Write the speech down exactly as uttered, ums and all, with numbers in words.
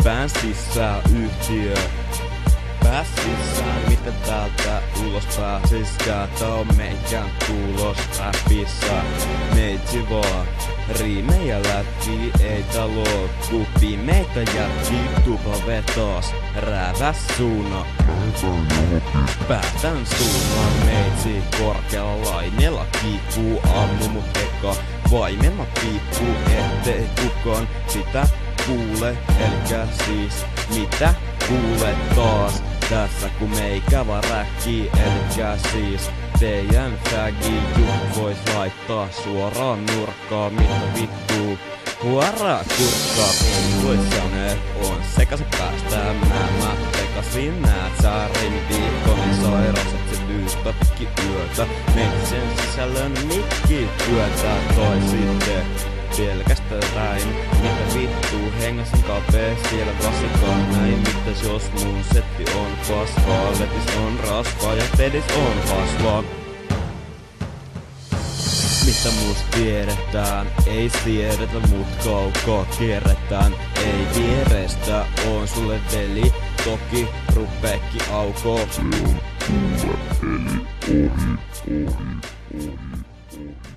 Pään sisään yhtiö. Pääs sisään, mitä täältä ulos pääsiskää? Tää on meikän tulos räpissä. Meitsi vaan riimejä lätkii, ei tää loppu. Pimeitä jätkii, tupla vetoos. Räväs suuna. Päätän suunnan meitsi korkealla lainella kiikkuu. Ammu mut eka vaimella piippuu, ettei kukaan sitä kuule. Elikkä siis mitä kuulet taas tässä kun meikä vaan räkkii. Elikkä siis teidän faggy jut vois laittaa suoraan nurkkaan. Mitä vittuu huoraa kurkkaa. Ei voi sanoa on sekaisin päästään mä tekasin näet sä rimiviikkoni sairas et se lyyspä pikki yötä. Meitä sen sisällön mikki työtä toi sitten pelkästä räin. Mitä vittuu hengasin kapee siellä vasikaan näin. Mitäs jos mun setti on paskaa, letis on rasvaa ja pedis on hasvaa. Mitä musta tiedetään, ei siedetä mut kaukaa kierretään. Ei vierestä on sulle veli, toki rupeekki aukoo. Se on sulle veli, ohi, ohi, ohi, ohi.